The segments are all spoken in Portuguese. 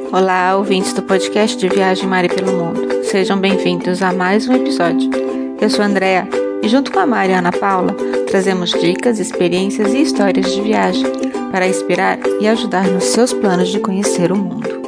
Olá, ouvintes do podcast de Viagem Mari pelo Mundo. Sejam bem-vindos a mais um episódio. Eu sou a Andrea e junto com a Mari e a Ana Paula, trazemos dicas, experiências e histórias de viagem para inspirar e ajudar nos seus planos de conhecer o mundo.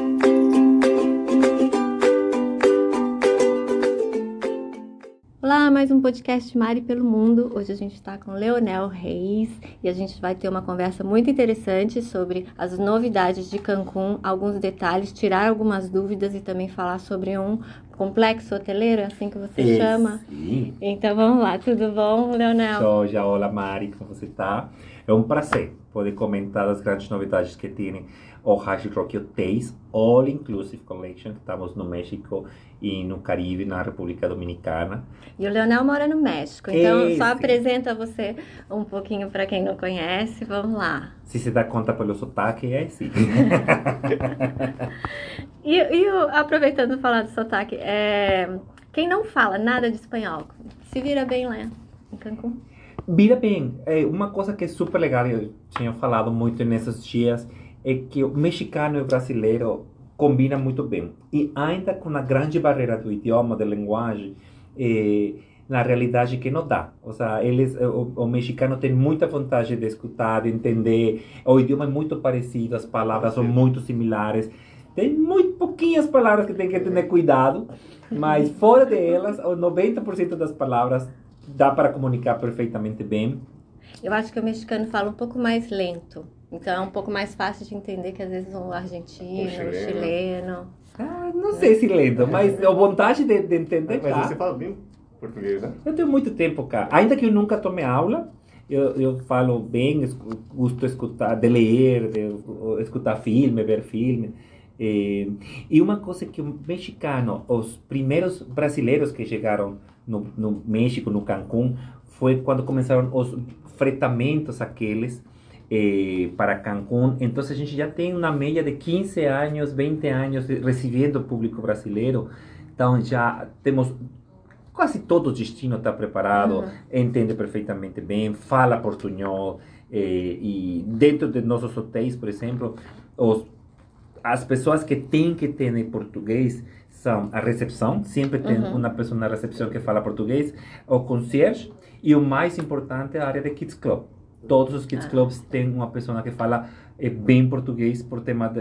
Olá, mais um podcast Mari pelo Mundo. Hoje a gente está com Leonel Reis e a gente vai ter uma conversa muito interessante sobre as novidades de Cancún, alguns detalhes, tirar algumas dúvidas e também falar sobre um complexo hoteleiro, assim que você chama. Sim. Então vamos lá, tudo bom, Leonel? Joia, olá Mari, como você está? É um prazer poder comentar as grandes novidades que tem o Hard Rock Hotels All Inclusive Collection, que estamos no México e no Caribe, na República Dominicana. E o Leonel mora no México, então só apresenta você um pouquinho para quem não conhece, vamos lá. Se você dá conta pelo sotaque, é sim. Aproveitando falar do sotaque, quem não fala nada de espanhol, se vira bem lá em Cancún? Vira bem. Uma coisa que é super legal, eu tinha falado muito nesses dias, é que o mexicano e o brasileiro combinam muito bem. E ainda com a grande barreira do idioma, da linguagem, na realidade que não dá. Ou seja, o mexicano tem muita vontade de escutar, de entender. O idioma é muito parecido, as palavras são muito similares. Tem muito pouquinhas palavras que tem que ter cuidado, mas fora delas, o 90% das palavras dá para comunicar perfeitamente bem. Eu acho que o mexicano fala um pouco mais lento, então é um pouco mais fácil de entender que às vezes o argentino, o chileno... Não sei se lento, mas a vontade de entender. Mas você fala bem português, né? Eu tenho muito tempo cá. Ainda que eu nunca tome aula, eu falo bem, gosto de escutar, de ler, de escutar filme, ver filme. E uma coisa que o mexicano, os primeiros brasileiros que chegaram no México, no Cancún, foi quando começaram os fretamentos aqueles para Cancún. Então a gente já tem uma média de 15 anos, 20 anos recebendo o público brasileiro. Então já temos quase todo o destino está preparado, entende perfeitamente bem, fala portunhol. E dentro de nossos hotéis, por exemplo, as pessoas que têm que ter em português são a recepção, sempre tem uma pessoa na recepção que fala português, o concierge, e o mais importante é a área de Kids Club. Todos os Kids Clubs têm uma pessoa que fala bem português por tema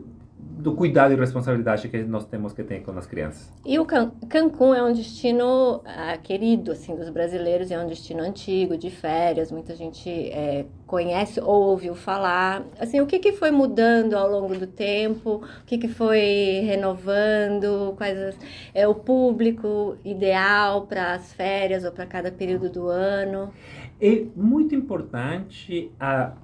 do cuidado e responsabilidade que nós temos que ter com as crianças. E o Cancún é um destino querido assim, dos brasileiros, é um destino antigo, de férias, muita gente conhece ou ouviu falar. Assim, o que foi mudando ao longo do tempo? O que foi renovando? Quais é o público ideal para as férias ou para cada período do ano? É muito importante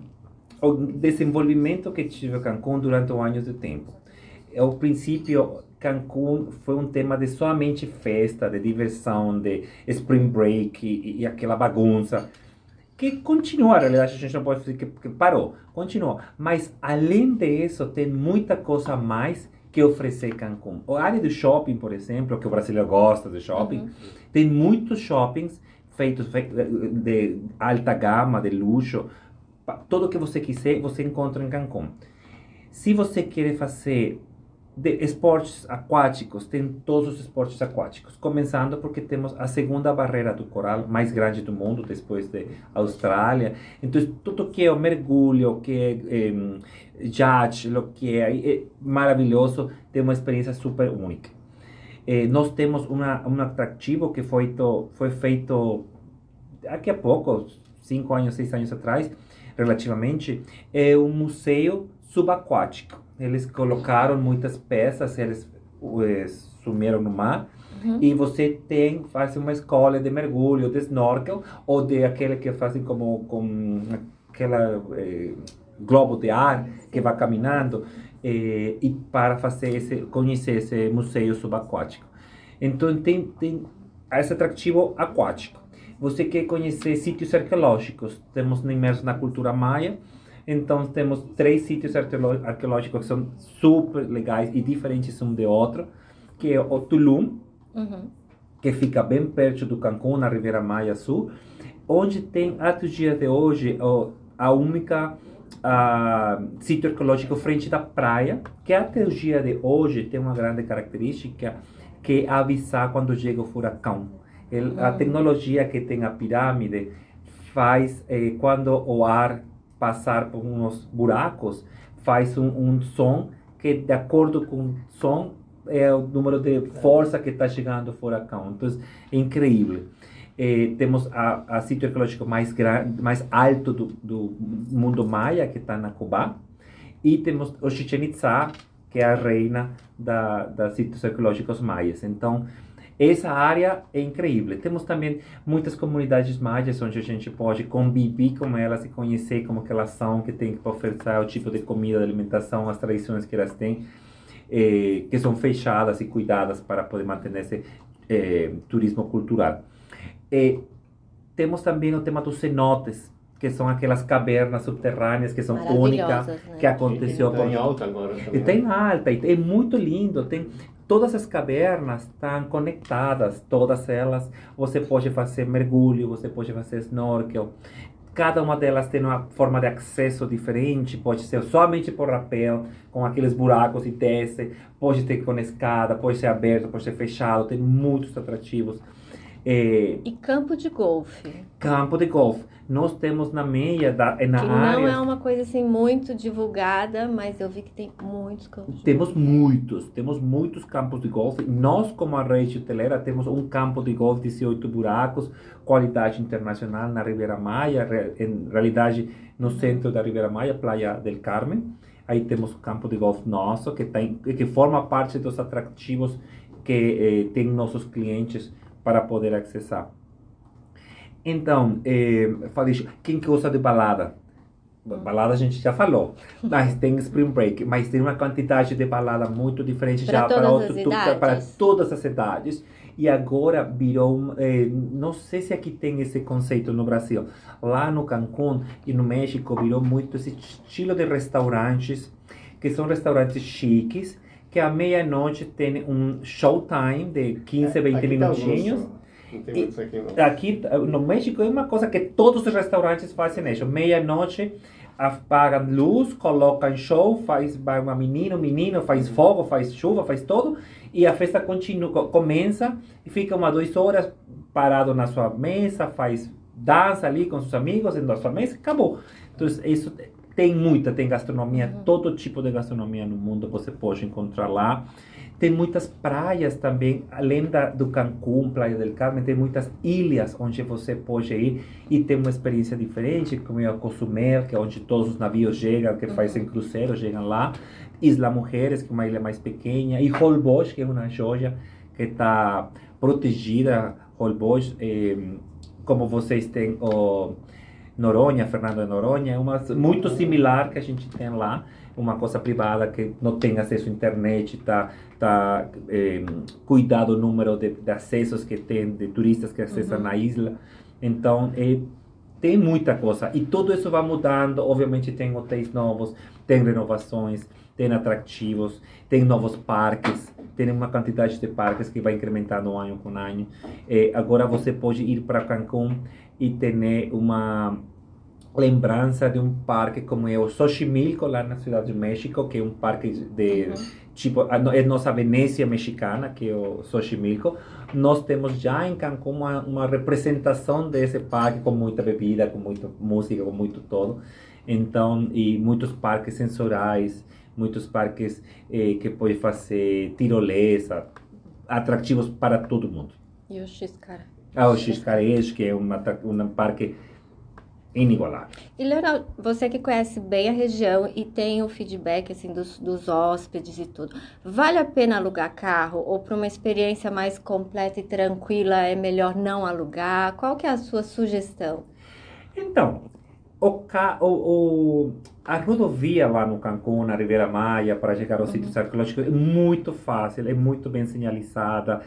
o desenvolvimento que tive Cancún durante os anos de tempo. Ao princípio, Cancún foi um tema de somente festa, de diversão, de spring break e aquela bagunça, que continua, na realidade, a gente não pode dizer que parou, continua. Mas, além disso, tem muita coisa a mais que oferecer Cancún. A área do shopping, por exemplo, que o brasileiro gosta de shopping, tem muitos shoppings feitos de alta gama, de luxo. Tudo que você quiser, você encontra em Cancún. Se você quer fazer esportes aquáticos, tem todos os esportes aquáticos. Começando porque temos a segunda barreira do coral mais grande do mundo, depois da Austrália. Então, tudo que é o mergulho, que é yacht, o que é maravilhoso, tem uma experiência super única. Nós temos um atrativo que foi feito daqui a pouco, 5 anos, 6 anos atrás, relativamente, é um museu subaquático. Eles colocaram muitas peças, eles sumiram no mar, e você faz uma escola de mergulho, de snorkel, ou de aquele que fazem com aquela globo de ar que vai caminhando, e para conhecer esse museu subaquático. Então tem esse atrativo aquático. Você quer conhecer sítios arqueológicos? Temos imersos na cultura maia. Então temos 3 sítios arqueológicos que são super legais e diferentes um de outro, que é o Tulum, que fica bem perto do Cancún, na Riviera Maya Sul, onde tem até os dias de hoje a única sítio arqueológico frente da praia, que até o dia de hoje tem uma grande característica, que é avisar quando chega o furacão. A tecnologia que tem a pirâmide faz, quando o ar passar por uns buracos, faz um som que, de acordo com o som, é o número de força que está chegando o furacão. Então, é incrível. Temos a sítio arqueológico mais alto do mundo maia, que está na Cuba. E temos o Chichén Itzá, que é a reina dos sítios arqueológicos maias. Então, essa área é incrível. Temos também muitas comunidades maias onde a gente pode conviver com elas e conhecer como que elas são, que tem que oferecer o tipo de comida, de alimentação, as tradições que elas têm, que são fechadas e cuidadas para poder manter esse turismo cultural. Temos também o tema dos cenotes, que são aquelas cavernas subterrâneas que são únicas, né? que aconteceu Está em alta agora e também. tem alta, e é muito lindo. Todas as cavernas estão conectadas, todas elas. Você pode fazer mergulho, você pode fazer snorkel. Cada uma delas tem uma forma de acesso diferente. Pode ser somente por rapel, com aqueles buracos e desce. Pode ter com escada, pode ser aberto, pode ser fechado. Tem muitos atrativos. E campo de golfe. Campo de golfe. Nós temos na meia, na Que área... não é uma coisa assim muito divulgada, mas eu vi que tem muitos campos de Temos muitos campos de golfe. Nós, como a rede hoteleira, temos um campo de golfe de 18 buracos, qualidade internacional na Ribeira Maia, em realidade no centro da Ribeira Maia, Praia del Carmen. Aí temos o campo de golfe nosso, que forma parte dos atrativos que tem nossos clientes para poder acessar. Então, falei, quem que gosta de balada? Balada a gente já falou, mas tem Spring Break, mas tem uma quantidade de balada muito diferente Para já para todas as idades. E agora virou, não sei se aqui tem esse conceito no Brasil, lá no Cancún e no México virou muito esse estilo de restaurantes, que são restaurantes chiques, que à meia-noite tem um showtime de 15, 20 minutinhos. Não tem muito isso aqui, não. Aqui no México é uma coisa que todos os restaurantes fazem isso. Meia-noite apagam luz, colocam show, vai uma menina, um menino, faz fogo, faz chuva, faz tudo. E a festa começa e fica 2 horas parado na sua mesa, faz dança ali com seus amigos na sua mesa, acabou. Então isso tem gastronomia, todo tipo de gastronomia no mundo você pode encontrar lá. Tem muitas praias também, além do Cancún, Praia del Carmen, tem muitas ilhas onde você pode ir e ter uma experiência diferente, como é o Cozumel, que é onde todos os navios chegam, que fazem cruzeiro, chegam lá. Isla Mujeres, que é uma ilha mais pequena, e Holbox, que é uma joia que está protegida. Holbox, como vocês têm o Noronha, Fernando de Noronha, é muito similar que a gente tem lá, uma coisa privada que não tem acesso à internet, cuidado o número de acessos que tem, de turistas que acessam na isla. Então, tem muita coisa. E tudo isso vai mudando. Obviamente, tem hotéis novos, tem renovações, tem atrativos, tem novos parques, tem uma quantidade de parques que vai incrementando ano com ano. Agora você pode ir para Cancún e ter uma lembrança de um parque como é o Xochimilco, lá na Cidade de México, que é um parque de tipo, é nossa Venécia mexicana, que é o Xochimilco. Nós temos já em Cancún uma representação desse parque com muita bebida, com muita música, com muito todo. Então, e muitos parques sensoriais, muitos parques que pode fazer tirolesa, atrativos para todo mundo. E o Xcaret? O Xcaret, que é um parque inigualável. E Leonel, você que conhece bem a região e tem o feedback assim dos hóspedes e tudo, vale a pena alugar carro ou para uma experiência mais completa e tranquila é melhor não alugar? Qual que é a sua sugestão? Então, a rodovia lá no Cancún, na Ribeira Maia, para chegar aos sítios arqueológicos é muito fácil, é muito bem sinalizada,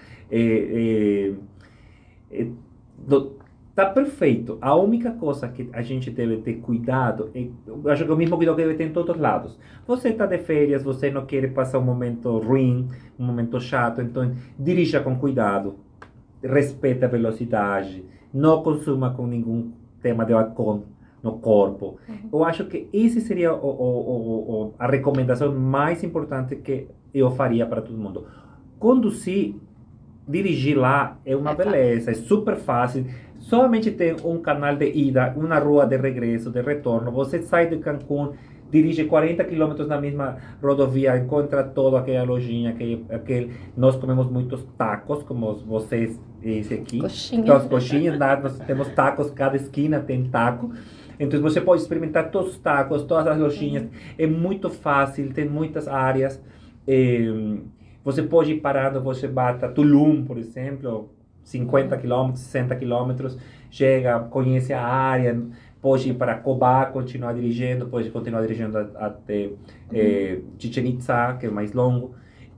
tá perfeito. A única coisa que a gente deve ter cuidado, eu acho que é o mesmo cuidado que deve ter em todos os lados. Você está de férias, você não quer passar um momento ruim, um momento chato, então dirija com cuidado, respeite a velocidade, não consuma com nenhum tema de álcool no corpo. Eu acho que esse seria a recomendação mais importante que eu faria para todo mundo. Conduzir, dirigir lá é uma beleza, é super fácil. Somente tem um canal de ida, uma rua de regresso, de retorno. Você sai de Cancún, dirige 40 quilômetros na mesma rodovia, encontra toda aquela lojinha, nós comemos muitos tacos, como vocês, esse aqui. As coxinhas, nós temos tacos, cada esquina tem taco. Então você pode experimentar todos os tacos, todas as lojinhas. É muito fácil, tem muitas áreas. Você pode ir parando, você bate a Tulum, por exemplo, 50 quilômetros, 60 quilômetros, chega, conhece a área, pode ir para Cobá, continuar dirigindo, pode continuar dirigindo até Chichén Itzá, que é mais longo.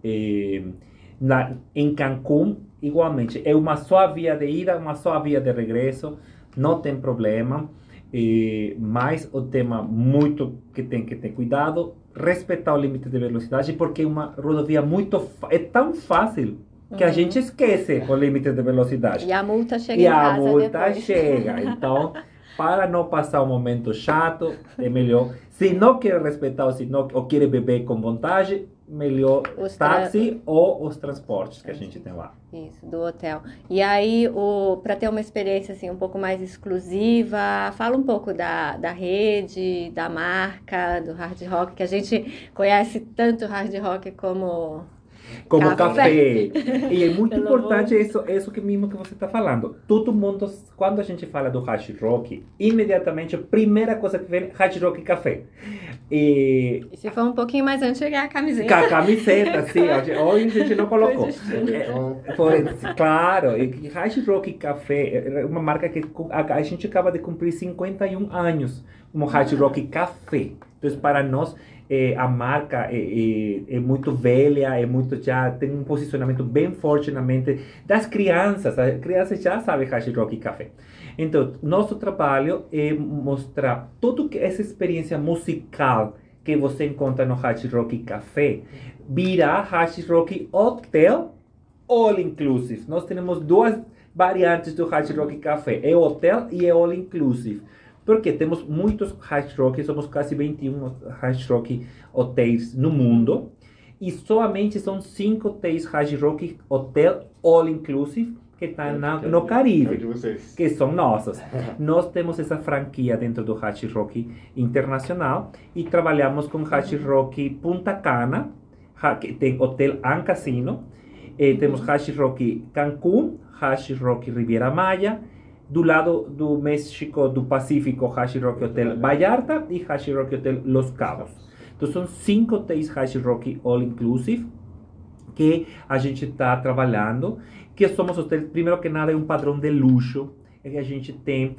Em Cancún, igualmente, é uma só via de ida, uma só via de regresso, não tem problema. Mas o tema muito que tem que ter cuidado, respeitar o limite de velocidade, porque é uma rodovia é tão fácil que a gente esquece o limite de velocidade. E a multa chega em casa depois. E a multa chega. Então, para não passar um momento chato, é melhor. Se não quer respeitar ou quer beber com vontade, melhor táxi ou os transportes que a gente tem lá. Isso, do hotel. E aí, para ter uma experiência assim, um pouco mais exclusiva, fala um pouco da rede, da marca, do hard rock, que a gente conhece tanto hard rock como café. E é muito importante isso que mesmo que você está falando. Todo mundo, quando a gente fala do hard rock, imediatamente a primeira coisa que vem é hard rock e café. E se for um pouquinho mais antiga, é a camiseta. A camiseta, sim. Hoje a gente não colocou. Claro, e hard rock e café é uma marca que a gente acaba de cumprir 51 anos como hard rock e café. Então, para nós, a marca é muito velha, já tem um posicionamento bem forte na mente das crianças. As crianças já sabem hard rock e café. Então, nosso trabalho é mostrar toda essa experiência musical que você encontra no hard rock e café, virar hard rock hotel all inclusive. Nós temos duas variantes do hard rock e café, é hotel e é all inclusive. Porque temos muitos hard rock, somos quase 21 hard rock hotéis no mundo. E somente são 5 hotéis hard rock hotel all inclusive que estão no Caribe, que são nossos. Nós temos essa franquia dentro do hard rock internacional e trabalhamos com hard rock Punta Cana, que tem hotel and casino. Temos hard rock Cancún, hard rock Riviera Maya. Do lado do México, do Pacífico, Hard Rock Hotel Vallarta e Hard Rock Hotel Los Cabos. Então são 5 hotéis Hard Rock All Inclusive que a gente está trabalhando, que somos hotéis, primeiro que nada, é um padrão de luxo, é que a gente tem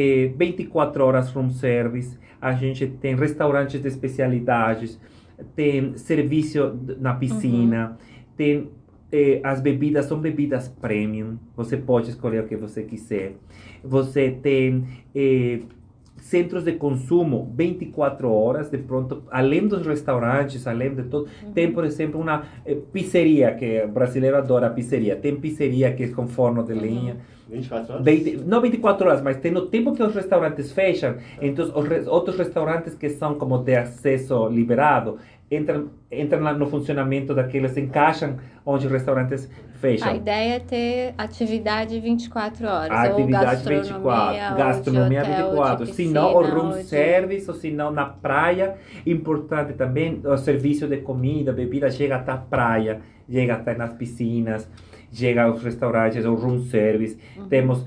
24 horas room service, a gente tem restaurantes de especialidades, tem serviço na piscina, tem as bebidas são bebidas premium, você pode escolher o que você quiser. Você tem centros de consumo 24 horas, de pronto, além dos restaurantes, além de tudo. Tem, por exemplo, uma pizzeria, que o brasileiro adora pizzeria. Tem pizzeria que é com forno de lenha. 24 horas? Não 24 horas, mas tem no tempo que os restaurantes fecham, então os outros restaurantes que são como de acesso liberado, entram no funcionamento daqueles, encaixam onde os restaurantes fecham. A ideia é ter atividade 24 horas. Atividade ou 24, gastronomia 24. Se não, o room service, ou se não, na praia. Importante também, o serviço de comida, bebida, chega até a praia, chega até nas piscinas, chega aos restaurantes, o room service. Temos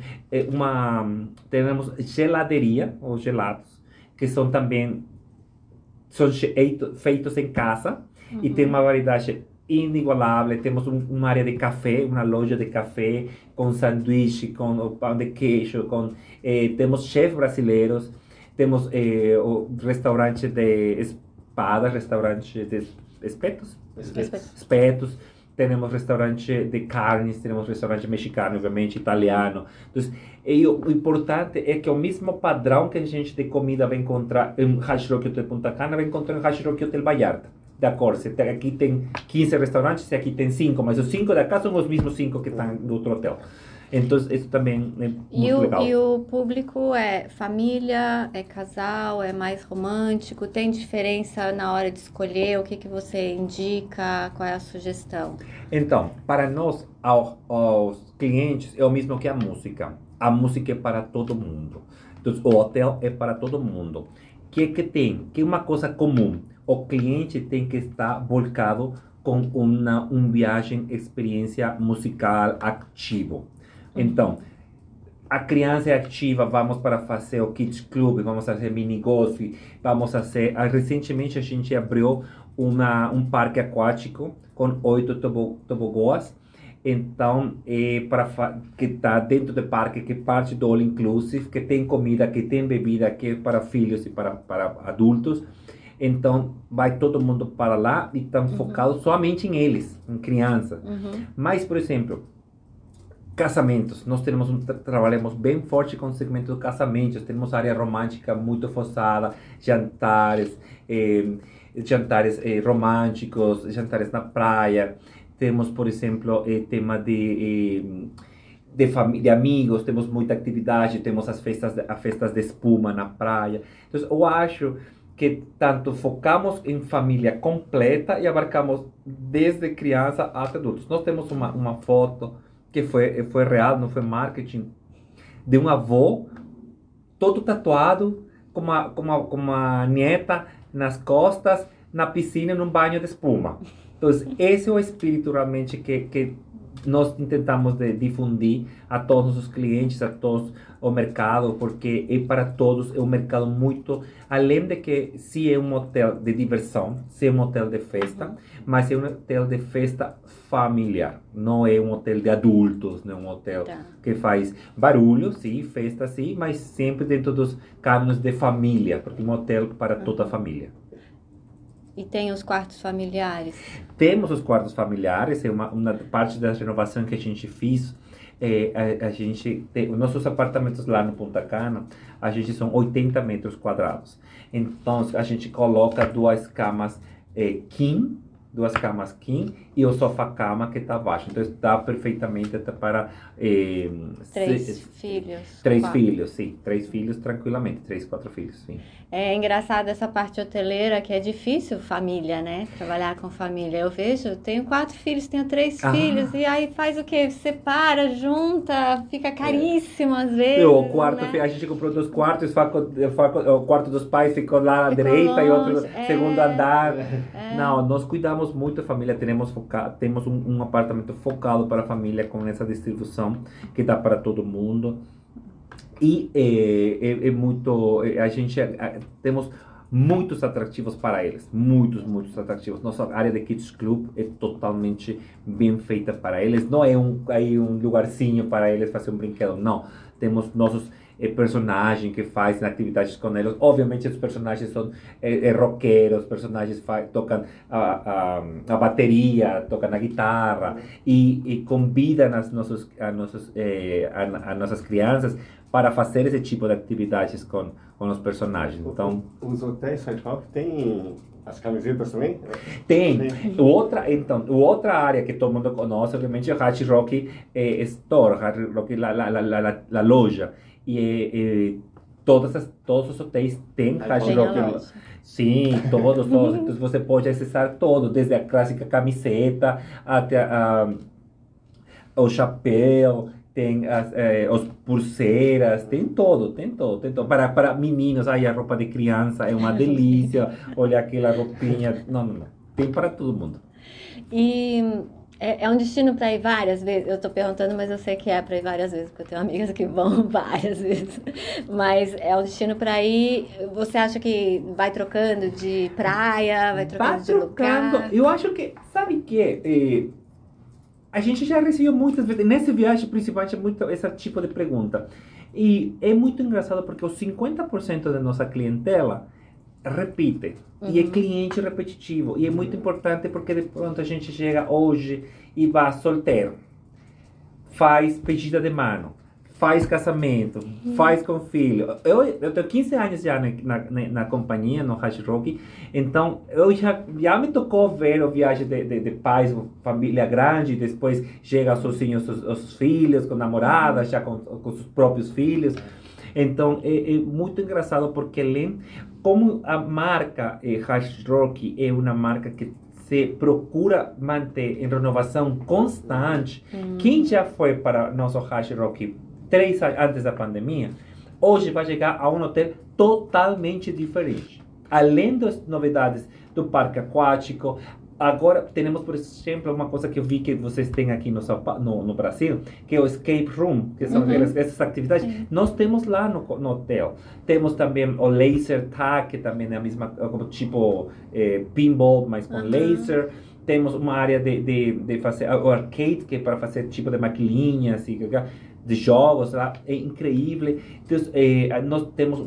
geladeria, ou gelados, que são também feitos em casa, e tem uma variedade inigualável. Temos uma área de café, uma loja de café com sanduíche, com pão de queijo, temos chefes brasileiros, temos o restaurante de espadas, restaurante de espetos, temos restaurante de carnes, temos restaurante mexicano, obviamente, italiano. Então, o importante é que o mesmo padrão que a gente de comida vai encontrar em Hard Rock Hotel Punta Cana, vai encontrar em Hard Rock Hotel Vallarta. De acordo, se aqui tem 15 restaurantes, se aqui tem 5, mas os 5 da casa são os mesmos 5 que estão no outro hotel. Então, isso também é E muito legal. e o público é família, é casal, é mais romântico? Tem diferença na hora de escolher? O que que você indica? Qual é a sugestão? Então, para nós, aos clientes, é o mesmo que a música. A música é para todo mundo. Então, o hotel é para todo mundo. Que tem? Que é uma coisa comum. O cliente tem que estar volcado com uma viagem, experiência musical ativo. Então, a criança é ativa, vamos para fazer o Kids Club, vamos fazer mini golf, vamos fazer... Recentemente a gente abriu um parque aquático com 8 tobogãs. Então, que está dentro do parque, que é parte do All Inclusive, que tem comida, que tem bebida, que é para filhos e para adultos. Então, vai todo mundo para lá e estão focados somente em eles, em crianças. Mas, por exemplo, casamentos, nós temos trabalhamos bem forte com o segmento de casamentos, temos área romântica muito forçada, jantares, românticos, jantares na praia, temos, por exemplo, tema de amigos, temos muita atividade, temos as festas de espuma na praia. Então, eu acho que tanto focamos em família completa e abarcamos desde criança até adultos. Nós temos uma foto que foi real, não foi marketing, de um avô todo tatuado, com uma nieta nas costas, na piscina, num banho de espuma. Então, esse é o espírito realmente que nós tentamos difundir a todos os clientes, a todos o mercado, porque é para todos, é um mercado muito, além de que se é um hotel de diversão, se é um hotel de festa, mas é um hotel de festa familiar, não é um hotel de adultos, não é um hotel que faz barulho, sim, festa, sim, mas sempre dentro dos cânones de família, porque é um hotel para toda a família. E tem os quartos familiares? Temos os quartos familiares, é uma parte da renovação que a gente fez. A gente tem, os nossos apartamentos lá no Punta Cana, a gente são 80 metros quadrados. Então, a gente coloca duas camas king e o sofá-cama que está abaixo. Então, dá perfeitamente até para... Três filhos. Três quatro. filhos, sim. 3 filhos tranquilamente. 3, 4 filhos, sim. É engraçado essa parte hoteleira, que é difícil família, né? Trabalhar com família. Eu vejo, tenho 4 filhos, tenho 3 filhos, e aí faz o quê? Separa, junta, fica caríssimo às vezes, O quarto, né? a gente comprou 2 quartos, o quarto dos pais ficou lá à direita longe, e outro segundo andar. É. Não, nós cuidamos muito da família, temos um apartamento focado para a família com essa distribuição que dá para todo mundo. E temos muitos atrativos para eles, muitos atrativos. Nossa área de Kids Club é totalmente bem feita para eles. Não é um lugarzinho para eles fazer um brinquedo, não. Temos nossos personagens que fazem atividades com eles. Obviamente, os personagens são roqueiros, os personagens tocam a bateria, tocam a guitarra e convidam as nossas crianças para fazer esse tipo de atividades com os personagens. Então, os hotéis Hard Rock têm as camisetas também? Tem. Outra área que todo mundo conhece, obviamente, é o Hard Rock Store, Hard Rock la loja. Todos os hotéis têm Hard Rock. Sim, todos. Então você pode acessar todo, desde a clássica camiseta até o chapéu. Tem as pulseiras, tem todo. Para meninos, a roupa de criança é uma delícia. Olha aquela roupinha. Não. Tem para todo mundo. E é um destino para ir várias vezes? Eu estou perguntando, mas eu sei que é para ir várias vezes, porque eu tenho amigas que vão várias vezes. Mas é um destino para ir. Você acha que vai trocando de praia, vai trocando de lugar? Eu acho que, sabe o que? A gente já recebeu muitas vezes, nessa viagem principalmente, muito esse tipo de pergunta. E é muito engraçado porque os 50% da nossa clientela repite. E é cliente repetitivo. E é muito importante porque de pronto a gente chega hoje e vai solteiro. Faz pedida de mano. faz casamento, faz com filho. Eu tenho 15 anos já na companhia, no Hard Rock, então eu já me tocou ver a viagem de pais, família grande, depois chega sozinhos os filhos, com namoradas, já com os próprios filhos. Então é muito engraçado porque como a marca Hard Rock é uma marca que se procura manter em renovação constante. Quem já foi para nosso Hard Rock 3 anos antes da pandemia, hoje vai chegar a um hotel totalmente diferente. Além das novidades do parque aquático, agora temos, por exemplo, uma coisa que eu vi que vocês têm aqui no Brasil, que é o escape room, que são essas atividades. Nós temos lá no hotel. Temos também o laser tag, que também é a mesma, como tipo pinball, mas com laser. Temos uma área de fazer o arcade, que é para fazer tipo de maquininhas, assim, de jogos lá, é incrível. Então, nós temos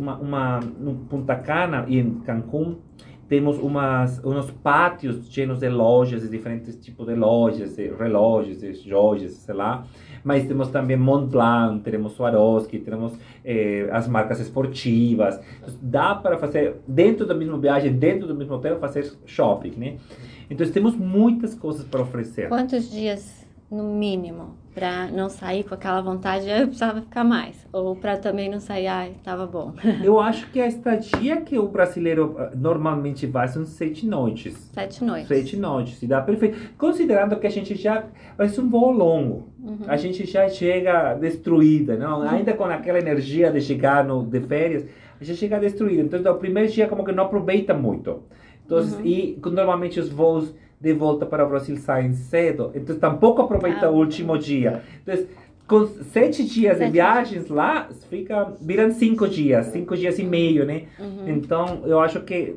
no Punta Cana e em Cancún, temos uns pátios cheios de lojas, de diferentes tipos de lojas, relógios, joias, sei lá. Mas temos também Montblanc, temos Swarovski, temos as marcas esportivas. Dá para fazer, dentro da mesma viagem, dentro do mesmo hotel, fazer shopping, né? Então, temos muitas coisas para oferecer. Quantos dias, no mínimo, para não sair com aquela vontade, eu precisava ficar mais? Ou para também não sair, estava bom? Eu acho que a estadia que o brasileiro normalmente vai são 7 noites. 7 noites. 7 noites, e dá perfeito. Considerando que a gente já vai ser um voo longo, a gente já chega destruída, não? Ainda com aquela energia de chegar de férias, a gente chega destruída. Então, o primeiro dia como que não aproveita muito. Então, e normalmente os voos de volta para o Brasil saem cedo, então tampouco aproveita o último dia. Então, com 7 dias de viagens lá, viram 5 dias e meio, né? Então, eu acho que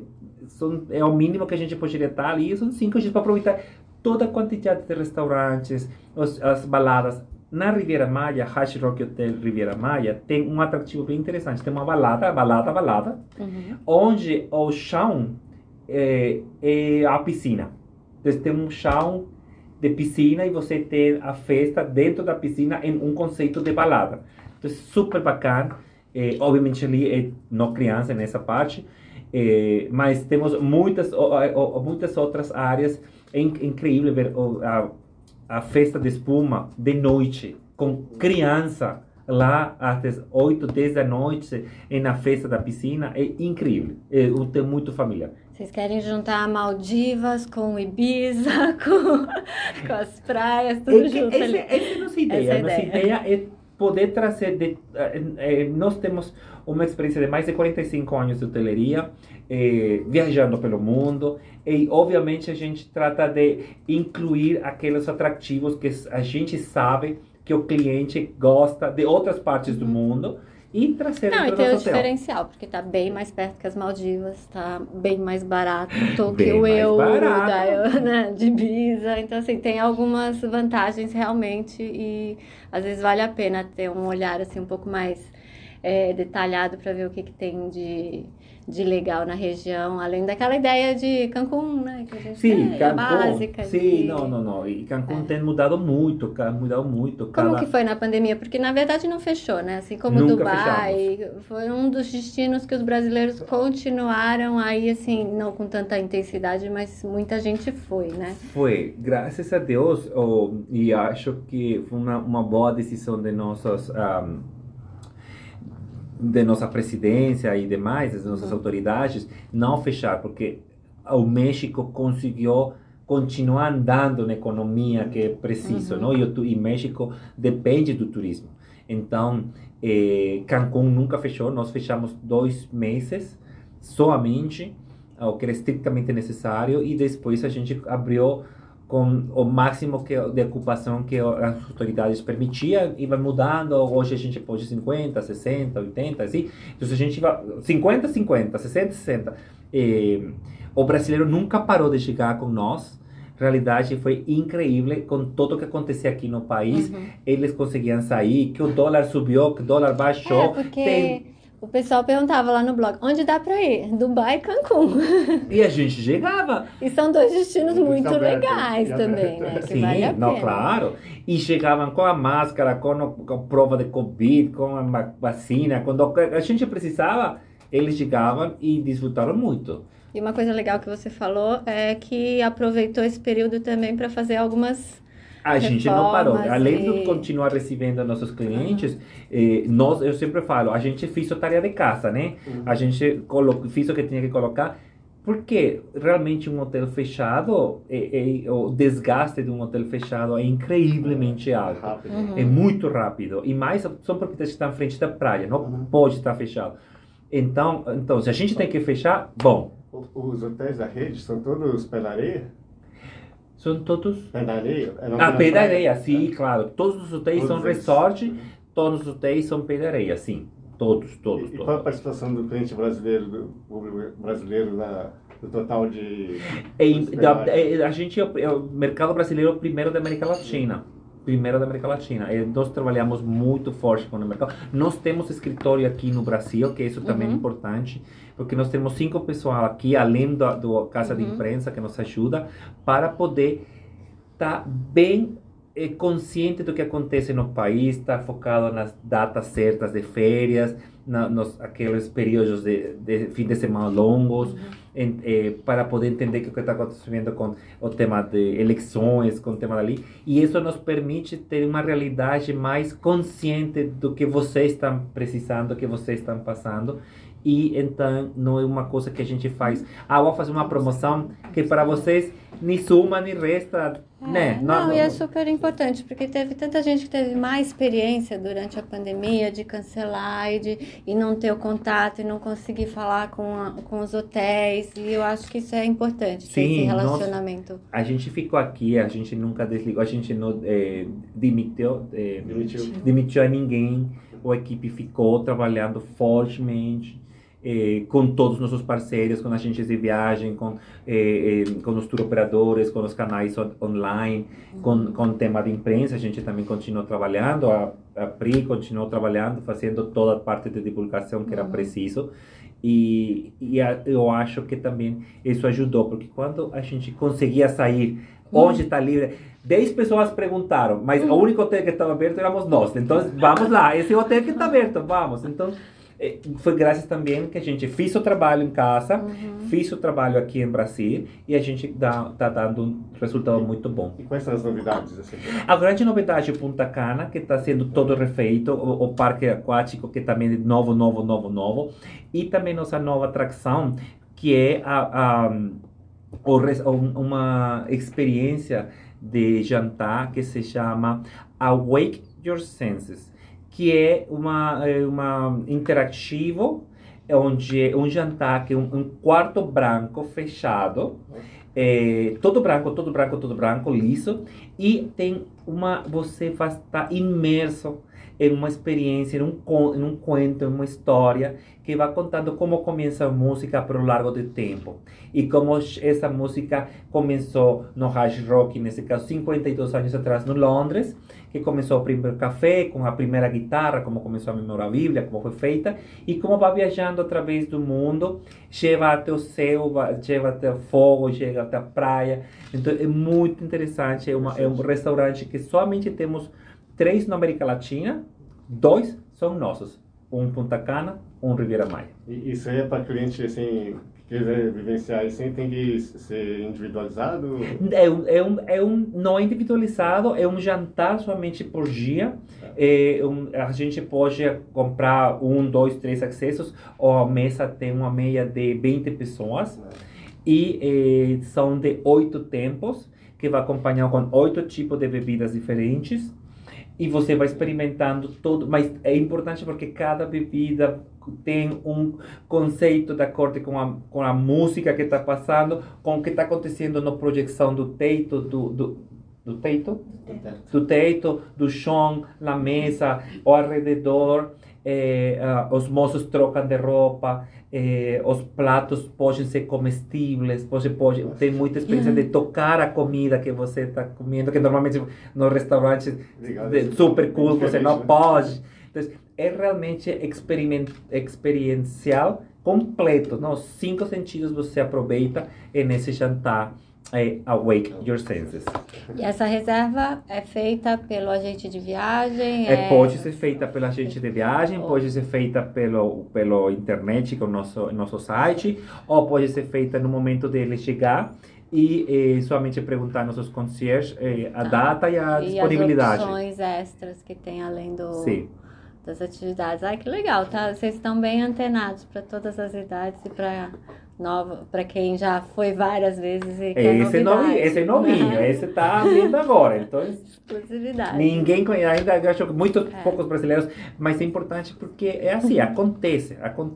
é o mínimo que a gente poderia estar ali, são 5 dias para aproveitar toda a quantidade de restaurantes, as baladas. Na Riviera Maya, Hard Rock Hotel Riviera Maya, tem um atrativo bem interessante. Tem uma balada, onde o chão é a piscina. Então, tem um chão de piscina e você tem a festa dentro da piscina em um conceito de balada. Então, é super bacana. Obviamente, ali é não criança nessa parte, mas temos muitas outras áreas. É incrível ver a festa de espuma de noite, com criança lá às 8, 10 da noite, na festa da piscina. É incrível. Tem muito familiar. Vocês querem juntar Maldivas com Ibiza, com as praias, tudo junto ali? Essa é a nossa ideia. Nossa ideia é poder trazer... nós temos uma experiência de mais de 45 anos de hoteleria, viajando pelo mundo, e obviamente a gente trata de incluir aqueles atrativos que a gente sabe que o cliente gosta de outras partes do mundo, e trazer e tem o diferencial, porque está bem mais perto que as Maldivas, está bem mais barato do que o euro de Ibiza. Então, assim, tem algumas vantagens realmente, e às vezes vale a pena ter um olhar assim um pouco mais detalhado para ver o que tem de legal na região, além daquela ideia de Cancún, né? Que a gente Cancún, básica. Não. E Cancún tem mudado muito. Como que foi na pandemia? Porque, na verdade, não fechou, né? Assim como Nunca Dubai, fechamos. foi um dos destinos que os brasileiros continuaram aí, assim, não com tanta intensidade, mas muita gente foi, né? Foi, graças a Deus, e acho que foi uma boa decisão de nossa presidência e demais, das nossas autoridades, não fechar, porque o México conseguiu continuar andando na economia que é preciso, não? E México depende do turismo. Então, Cancún nunca fechou, nós fechamos 2 meses somente, o que era estritamente necessário, e depois a gente abriu com o máximo de ocupação que as autoridades permitiam, e vai mudando. Hoje a gente pode 50, 60, 80, assim. Então a gente vai 50, 50, 60, 60. O brasileiro nunca parou de chegar com nós. A realidade foi incrível com tudo o que acontecia aqui no país. Eles conseguiam sair, que o dólar subiu, que o dólar baixou. Porque O pessoal perguntava lá no blog, onde dá para ir? Dubai e Cancún. E a gente chegava. E são dois destinos muito aberto, legais e também, aberto. né? Que Sim, vale a não, pena. claro. E chegavam com a máscara, com a prova de Covid, com a vacina. Quando a gente precisava, eles chegavam e desfrutaram muito. E uma coisa legal que você falou é que aproveitou esse período também para fazer algumas A gente não parou. reformas Além e... de continuar recebendo nossos clientes, eu sempre falo, a gente fez a tarefa de casa, né? A gente fez o que tinha que colocar, porque realmente um hotel fechado, o desgaste de um hotel fechado é incrivelmente alto. Rápido. É muito rápido. E mais, são propriedades que estão à frente da praia, não pode estar fechado. Então, se a gente tem que fechar, bom. Os hotéis da rede são todos pé na areia? São todos... Pé na areia? pé da areia, sim, claro. Todos os hotéis Todos são eles. resort, todos os hotéis são pé da areia, sim. Todos. E qual a participação do cliente brasileiro, do público brasileiro no total de... A gente é o mercado brasileiro primeiro da América Latina. Nós trabalhamos muito forte com o mercado. Nós temos escritório aqui no Brasil, que isso também é importante, porque nós temos 5 pessoas aqui, além do casa de imprensa que nos ajuda, para poder estar bem consciente do que acontece no país, estar focado nas datas certas de férias, aqueles períodos de fim de semana longos, para poder entender o que está acontecendo com o tema de eleições, com o tema dali. E isso nos permite ter uma realidade mais consciente do que vocês estão precisando, do que vocês estão passando. E então não é uma coisa que a gente faz, vou fazer uma promoção que para vocês nem suma nem resta, né? Não, e é super importante, porque teve tanta gente que teve mais experiência durante a pandemia de cancelar e não ter o contato e não conseguir falar com os hotéis, e eu acho que isso é importante, ter esse relacionamento. A gente ficou aqui, a gente nunca desligou, a gente não demitiu a ninguém, a equipe ficou trabalhando fortemente. Com todos os nossos parceiros, com agências de viagem, com os tour operadores, com os canais online, com o tema de imprensa, a gente também continuou trabalhando, a Pri continuou trabalhando, fazendo toda a parte de divulgação que era preciso, eu acho que também isso ajudou, porque quando a gente conseguia sair, onde está livre, 10 pessoas perguntaram, mas o único hotel que estava aberto éramos nós, então vamos lá, esse hotel que está aberto, vamos, então... Foi graças também que a gente fez o trabalho em casa, fez o trabalho aqui em Brasil e a gente tá dando um resultado muito bom. E quais são as novidades? A grande novidade é Punta Cana, que está sendo todo refeito, o parque aquático que também é novo, e também nossa nova atração, que é uma experiência de jantar que se chama Awake Your Senses, que é uma interativo, onde é um jantar que é um quarto branco fechado, todo branco, liso, e tem você vai estar imerso em uma experiência, em um conto, em uma história que vai contando como começa a música pelo largo do tempo e como essa música começou no hard rock, nesse caso 52 anos atrás no Londres, que começou o primeiro café com a primeira guitarra, como começou a memorabilia, como foi feita e como vai viajando através do mundo, chega até o céu, chega até o fogo, chega até a praia. Então é muito interessante, é um restaurante que somente temos 3 na América Latina, 2 são nossos, um Punta Cana, um Riviera Maya. E isso aí é para cliente assim, que quiser vivenciar isso, tem que ser individualizado? Não é individualizado, é um jantar somente por dia. A gente pode comprar 1, 2, 3 acessos, ou a mesa tem uma meia de 20 pessoas. E são de 8 tempos, que vai acompanhar com 8 tipos de bebidas diferentes. E você vai experimentando tudo, mas é importante porque cada bebida tem um conceito de acordo com a música que está passando, com o que está acontecendo na projeção do teto, do teto, do chão, na mesa, ao redor. Os moços trocam de roupa, os pratos podem ser comestíveis, você pode ter muita experiência de tocar a comida que você está comendo, que normalmente nos restaurantes super cool você não pode. Então, é realmente experiencial completo, não? 5 sentidos você aproveita nesse jantar Awake Your Senses. E essa reserva é feita pelo agente de viagem? Pode ser feita pelo agente de viagem, pode ser feita pelo internet, com o nosso site, ou pode ser feita no momento dele chegar e somente perguntar aos nossos concierges a data e a disponibilidade. E as opções extras que tem além Sim. das atividades. Ai, que legal, tá? Vocês estão bem antenados para todas as idades e para quem já foi várias vezes e quer novidade. Esse é novinho, esse tá vindo agora, então exclusividade. Ninguém conhece, ainda acho que muito poucos brasileiros, mas é importante porque é assim, acontece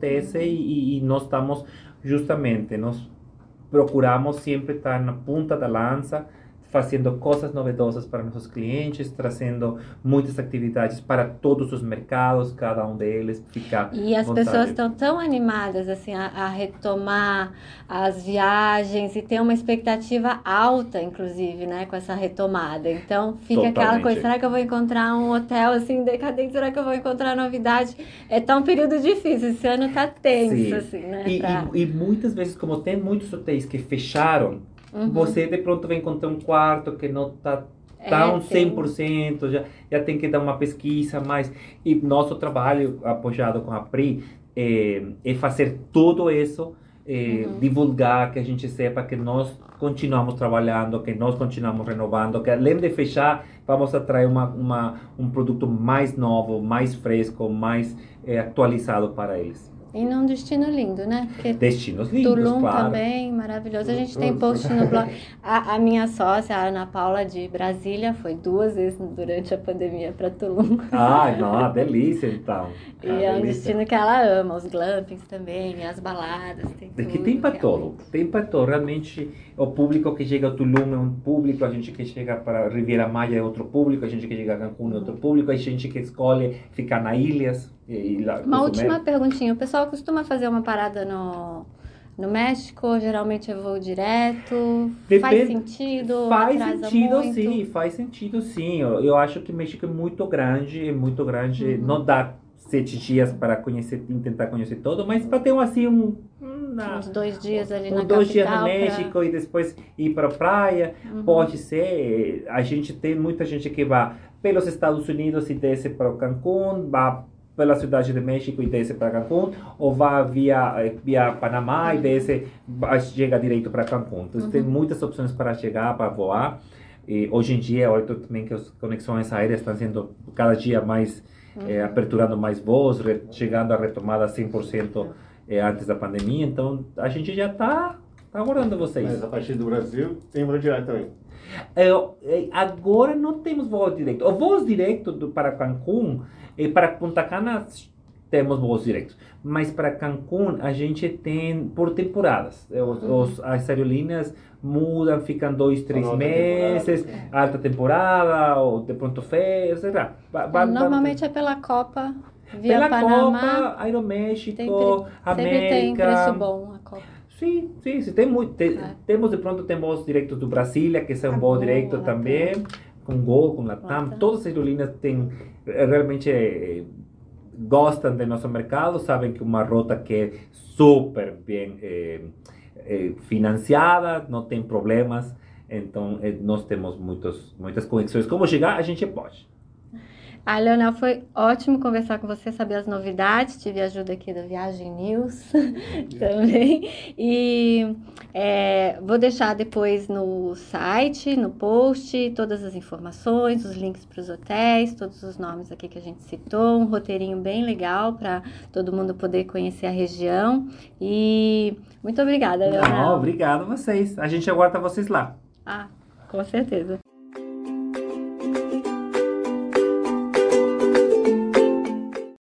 e nós estamos justamente, nós procuramos sempre estar na ponta da lança, fazendo coisas novedosas para nossos clientes, trazendo muitas atividades para todos os mercados, cada um deles fica E as pessoas estão tão animadas assim a retomar as viagens e ter uma expectativa alta, inclusive, né, com essa retomada. Então fica aquela coisa, será que eu vou encontrar um hotel assim decadente? Será que eu vou encontrar novidade? Tá um período difícil, esse ano tá tenso. Sim. Assim, né? E muitas vezes, como tem muitos hotéis que fecharam, você de pronto vai encontrar um quarto que não está tão 100%, já tem que dar uma pesquisa mais. E nosso trabalho, apoiado com a Pri, é fazer tudo isso, divulgar, que a gente sepa que nós continuamos trabalhando, que nós continuamos renovando, que além de fechar, vamos atrair um produto mais novo, mais fresco, mais atualizado para eles. E num destino lindo, né? Porque destinos lindos, Tulum claro. também, maravilhoso. A gente tem post no blog. A minha sócia, a Ana Paula de Brasília, foi 2 vezes durante a pandemia para Tulum. Não, delícia então. E é um destino que ela ama, os glampings também, as baladas. Tem para todo, tem para todo. Realmente, o público que chega a Tulum é um público, a gente que chega para Riviera Maya é outro público, a gente que chega a Cancún é outro público, a gente que escolhe ficar nas ilhas. Uma última perguntinha, o pessoal costuma fazer uma parada no México, geralmente é voo direto, faz sentido? Faz sentido sim. Eu acho que o México é muito grande, não dá 7 dias para tentar conhecer todo, mas para ter uns 2 dias ali na capital. 2 dias no México e depois ir para a praia, pode ser. A gente tem muita gente que vai pelos Estados Unidos e desce para o Cancún, vai pela cidade de México e desce para Cancún, ou vai via Panamá e desce, chega direito para Cancún. Então tem muitas opções para chegar, para voar. E hoje em dia, também que as conexões aéreas estão sendo cada dia mais aperturando mais voos, chegando a retomada 100% antes da pandemia. Então a gente já está aguardando vocês. Mas a partir do Brasil tem voo direto também. Agora não temos voo direto. O voo direto para Cancún e para Punta Cana temos voos diretos, mas para Cancún a gente tem por temporadas. As aerolíneas mudam, ficam 2, 3 meses, alta temporada, ou de pronto férias, etc. Normalmente é pela Copa, via Panamá. Copa, Aeroméxico, América. Sempre tem preço bom a Copa. Sim, temos de pronto tem voos diretos do Brasília, que são voos diretos também, com Gol, com Latam. Todas as aerolíneas têm realmente gostam do nosso mercado, sabem que uma rota que é super bem financiada, não tem problemas, então nós temos muitas conexões. Como chegar, a gente pode. Leonel, foi ótimo conversar com você, saber as novidades, tive ajuda aqui da Viagem News também, e vou deixar depois no site, no post, todas as informações, os links para os hotéis, todos os nomes aqui que a gente citou, um roteirinho bem legal para todo mundo poder conhecer a região, e muito obrigada, Leonel. Obrigado a vocês, a gente aguarda vocês lá. Com certeza.